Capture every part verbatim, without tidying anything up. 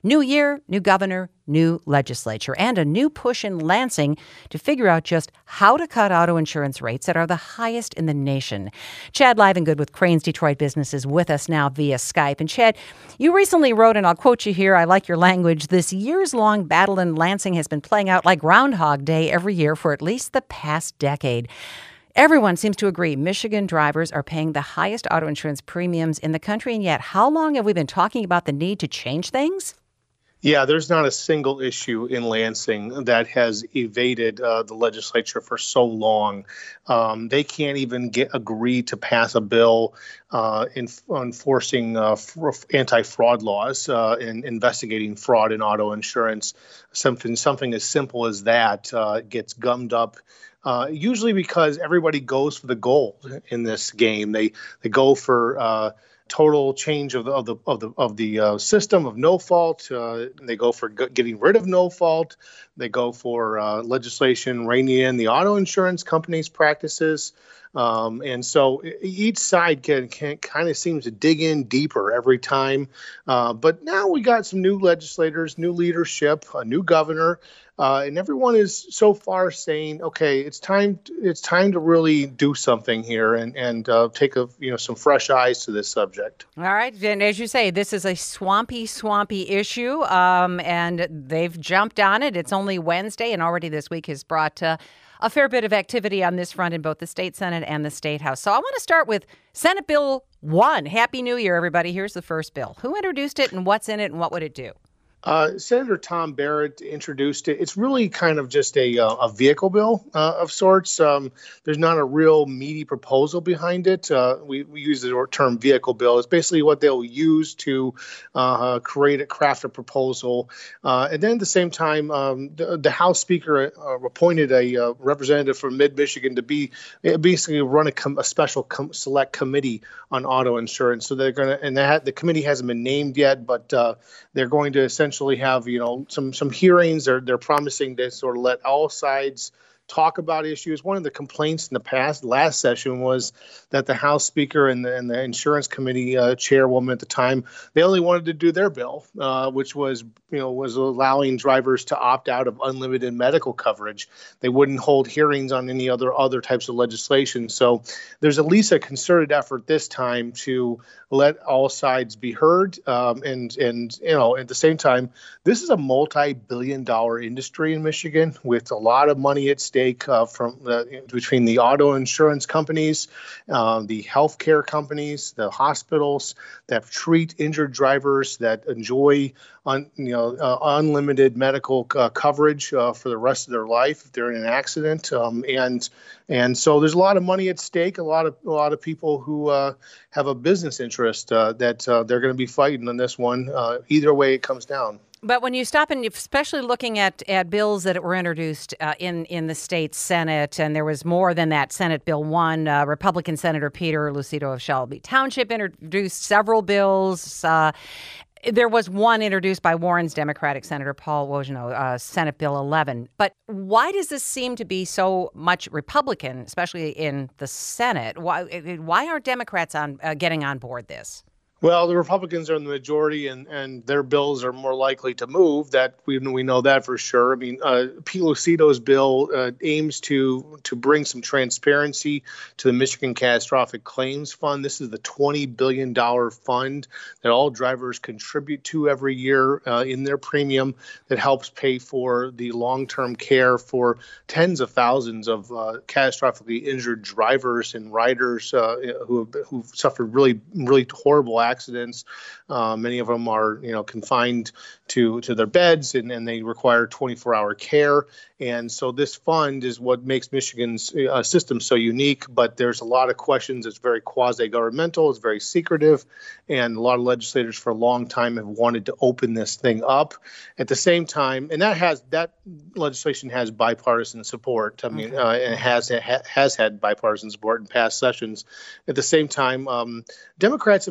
New year, new governor, new legislature, and a new push in Lansing to figure out just how to cut auto insurance rates that are the highest in the nation. Chad Livengood with Crain's Detroit Business is with us now via Skype. And Chad, you recently wrote, and I'll quote you here, I like your language, "This years-long battle in Lansing has been playing out like Groundhog Day every year for at least the past decade." Everyone seems to agree Michigan drivers are paying the highest auto insurance premiums in the country, and yet how long have we been talking about the need to change things? Yeah, there's not a single issue in Lansing that has evaded uh, the legislature for so long. Um, they can't even get agree to pass a bill uh, in, enforcing uh, f- anti-fraud laws uh, and investigating fraud in auto insurance. Something something as simple as that uh, gets gummed up. Uh, usually because everybody goes for the gold in this game. They they go for uh, total change of the of the of the of the uh, system of no fault. Uh, they go for g- getting rid of no fault. They go for uh, legislation reining in the auto insurance companies' practices. Um, and so each side can, can kind of seems to dig in deeper every time. Uh, but now we got some new legislators, new leadership, a new governor, uh, and everyone is so far saying, okay, it's time. It's time to really do something here and and uh, take a you know some fresh eyes to this subject. All right. And as you say, this is a swampy, swampy issue, um, and they've jumped on it. It's only Wednesday, and already this week has brought uh, a fair bit of activity on this front in both the state Senate and the state House. So I want to start with Senate Bill one. Happy New Year, everybody. Here's the first bill. Who introduced it, and what's in it, and what would it do? Uh, Senator Tom Barrett introduced it. It's really kind of just a uh, a vehicle bill uh, of sorts. Um, there's not a real meaty proposal behind it. Uh, we, we use the term vehicle bill. It's basically what they'll use to uh, create a craft a proposal. Uh, and then at the same time, um, the, the House Speaker uh, appointed a uh, representative from Mid-Michigan to be basically run a, com- a special com- select committee on auto insurance. So they're going to, and that, the committee hasn't been named yet, but uh, they're going to essentially have, you know, some some hearings. They're they're promising to sort of let all sides talk about issues. One of the complaints in the past last session was that the House Speaker and the, and the Insurance Committee uh, chairwoman at the time, they only wanted to do their bill, uh, which was, you know, was allowing drivers to opt out of unlimited medical coverage. They wouldn't hold hearings on any other other types of legislation. So there's at least a concerted effort this time to let all sides be heard. Um, and, and, you know, at the same time, this is a multi-billion dollar industry in Michigan with a lot of money at stake uh, from uh, between the auto insurance companies, uh, the healthcare companies, the hospitals that treat injured drivers, that enjoy un, you know uh, unlimited medical uh, coverage uh, for the rest of their life if they're in an accident, um, and and so there's a lot of money at stake. A lot of a lot of people who uh, have a business interest uh, that uh, they're going to be fighting on this one. Uh, either way it comes down. But when you stop and especially looking at, at bills that were introduced uh, in, in the state Senate, and there was more than that, Senate Bill one, uh, Republican Senator Peter Lucido of Shelby Township introduced several bills. Uh, there was one introduced by Warren's Democratic Senator Paul Wojno, uh, Senate Bill eleven. But why does this seem to be so much Republican, especially in the Senate? Why, why aren't Democrats on uh, getting on board this? Well, the Republicans are in the majority, and, and their bills are more likely to move. That we we know that for sure. I mean, uh, Pete Lucido's bill uh, aims to to bring some transparency to the Michigan Catastrophic Claims Fund. This is the twenty billion dollars fund that all drivers contribute to every year uh, in their premium that helps pay for the long-term care for tens of thousands of uh, catastrophically injured drivers and riders uh, who have who've suffered really really horrible accidents. accidents. Uh, many of them are, you know, confined to, to their beds, and, and they require twenty-four hour care. And so this fund is what makes Michigan's uh, system so unique. But there's a lot of questions. It's very quasi-governmental. It's very secretive. And a lot of legislators for a long time have wanted to open this thing up. At the same time, and that has that legislation has bipartisan support. I mean, okay. uh, and it has ha, has had bipartisan support in past sessions. At the same time, um, Democrats have typically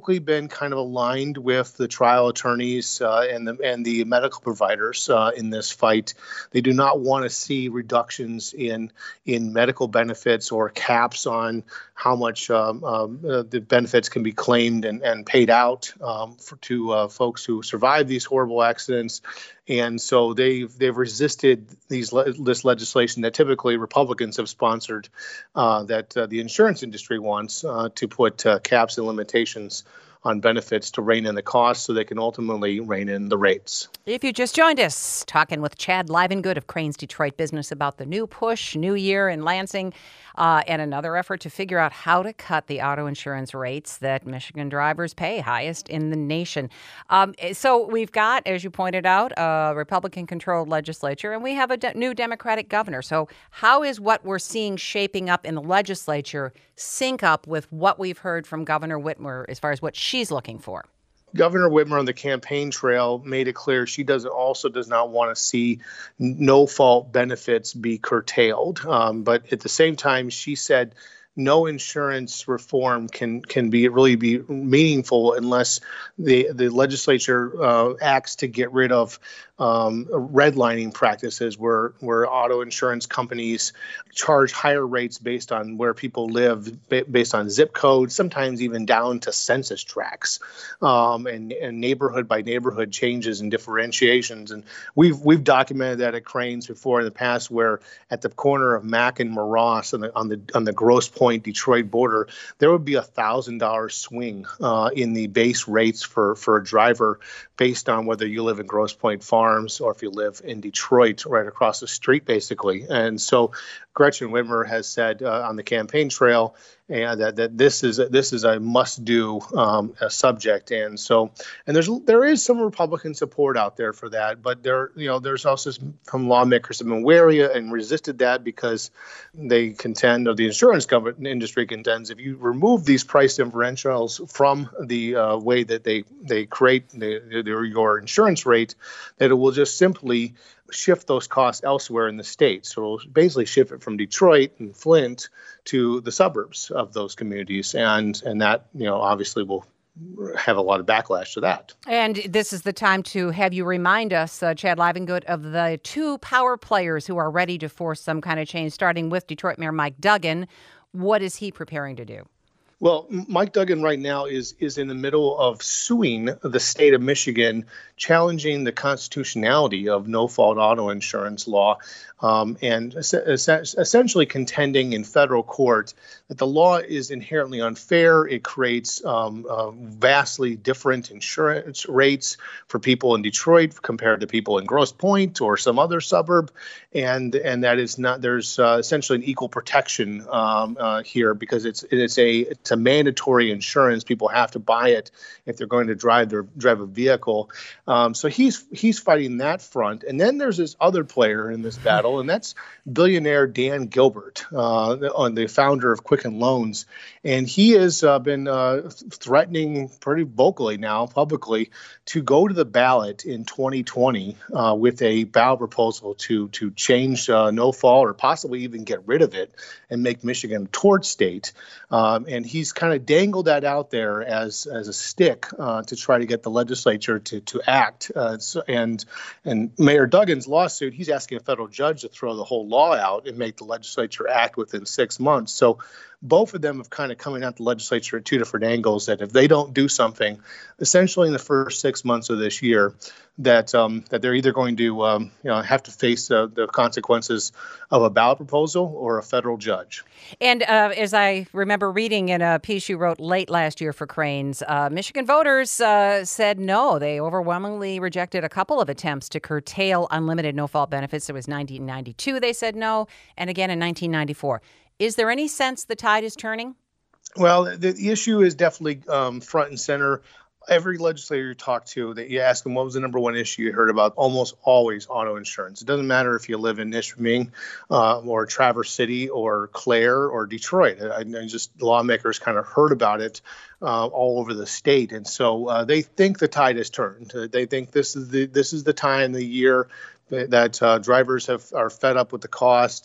typically been kind of aligned with the trial attorneys uh, and the and the medical providers uh, in this fight. They do not want to see reductions in in medical benefits or caps on how much um, um, uh, the benefits can be claimed and, and paid out um, for, to uh, folks who survive these horrible accidents. And so they've they've resisted these le- this legislation that typically Republicans have sponsored, uh, that uh, the insurance industry wants uh, to put uh, caps and limitations on benefits to rein in the costs so they can ultimately rein in the rates. If you just joined us, talking with Chad Livengood of Crain's Detroit Business about the new push, new year in Lansing, uh, and another effort to figure out how to cut the auto insurance rates that Michigan drivers pay, highest in the nation. Um, so we've got, as you pointed out, a Republican-controlled legislature, and we have a de- new Democratic governor. So how is what we're seeing shaping up in the legislature sync up with what we've heard from Governor Whitmer as far as what she's looking for? Governor Whitmer on the campaign trail made it clear she does also does not want to see no-fault benefits be curtailed. Um, but at the same time, she said no insurance reform can can be really be meaningful unless the the legislature uh, acts to get rid of um, redlining practices where where auto insurance companies charge higher rates based on where people live, based on zip codes, sometimes even down to census tracts, um, and, and neighborhood by neighborhood changes and differentiations. And we've we've documented that at Crain's before in the past, where at the corner of Mack and Moross on the on the on the Grosse Pointe Detroit border, there would be a thousand dollar swing uh, in the base rates for for a driver based on whether you live in Grosse Pointe Farms or if you live in Detroit, right across the street, basically. And so Gretchen Whitmer has said uh, on the campaign trail and that, that this is this is a must-do um, a subject, and so and there's there is some Republican support out there for that, but there you know there's also some lawmakers have been wary and resisted that because they contend, or the insurance company industry contends, if you remove these price differentials from the uh, way that they they create the, the, your insurance rate, that it will just simply shift those costs elsewhere in the state. So it'll basically shift it from Detroit and Flint to the suburbs of those communities. And and that, you know, obviously will have a lot of backlash to that. And this is the time to have you remind us, uh, Chad Livengood, of the two power players who are ready to force some kind of change, starting with Detroit Mayor Mike Duggan. What is he preparing to do? Well, Mike Duggan right now is is in the middle of suing the state of Michigan, challenging the constitutionality of no-fault auto insurance law, um, and es- es- essentially contending in federal court that the law is inherently unfair. It creates um, uh, vastly different insurance rates for people in Detroit compared to people in Grosse Pointe or some other suburb, and and that is not there's uh, essentially an equal protection um, uh, here because it's it's a it's a mandatory insurance. People have to buy it if they're going to drive their drive a vehicle. Um, so he's he's fighting that front, and then there's this other player in this battle, and that's billionaire Dan Gilbert, uh, the, the founder of Quicken Loans, and he has uh, been uh, threatening pretty vocally now, publicly, to go to the ballot in twenty twenty uh, with a ballot proposal to to change uh, no fault or possibly even get rid of it and make Michigan a tort state. Um, and he's kind of dangled that out there as as a stick uh, to try to get the legislature to to act. Uh, so, and and Mayor Duggan's lawsuit, he's asking a federal judge to throw the whole law out and make the legislature act within six months. So both of them have kind of coming at the legislature at two different angles, that if they don't do something, essentially in the first six months of this year, that um, that they're either going to um, you know have to face uh, the consequences of a ballot proposal or a federal judge. And uh, as I remember reading in a piece you wrote late last year for Crain's, uh, Michigan voters uh, said no. They overwhelmingly rejected a couple of attempts to curtail unlimited no-fault benefits. It was nineteen ninety-two they said no, and again in nineteen ninety-four. Is there any sense the tide is turning? Well, the, the issue is definitely um, front and center. Every legislator you talk to, that you ask them what was the number one issue you heard about, almost always auto insurance. It doesn't matter if you live in Nishpeming uh, or Traverse City or Clare or Detroit. I, I just lawmakers kind of heard about it uh, all over the state, and so uh, they think the tide has turned. They think this is the this is the time, the year that uh, drivers have are fed up with the cost.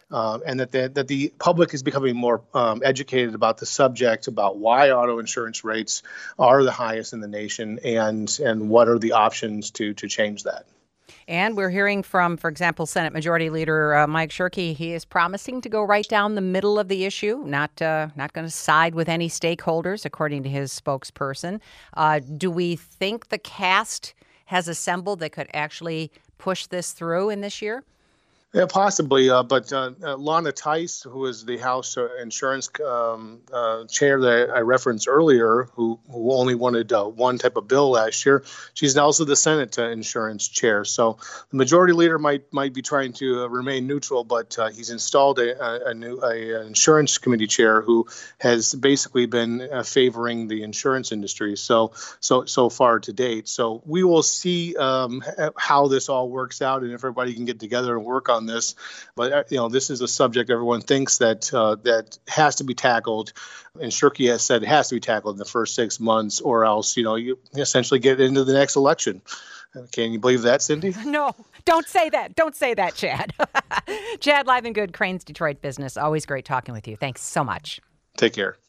uh, and that the, that the public is becoming more um, educated about the subject, about why auto insurance rates are the highest in the nation, and and what are the options to to change that. And we're hearing from, for example, Senate Majority Leader uh, Mike Shirkey. He is promising to go right down the middle of the issue, not uh, not going to side with any stakeholders, according to his spokesperson. Uh, do we think the cast has assembled that could actually push this through in this year? Yeah, possibly. Uh, but uh, uh, Lana Tice, who is the House uh, Insurance um, uh, Chair that I referenced earlier, who, who only wanted uh, one type of bill last year, she's also the Senate uh, Insurance Chair. So the Majority Leader might might be trying to uh, remain neutral, but uh, he's installed a, a, a new a Insurance Committee Chair who has basically been uh, favoring the insurance industry. So so so far to date. So we will see um, how this all works out, and if everybody can get together and work on. On this, but you know, this is a subject everyone thinks that uh, that has to be tackled, and Shirkey has said it has to be tackled in the first six months, or else you know you essentially get into the next election. Can you believe that, Cindy? No, don't say that. Don't say that, Chad. Chad Livengood, Crain's Detroit Business. Always great talking with you. Thanks so much. Take care.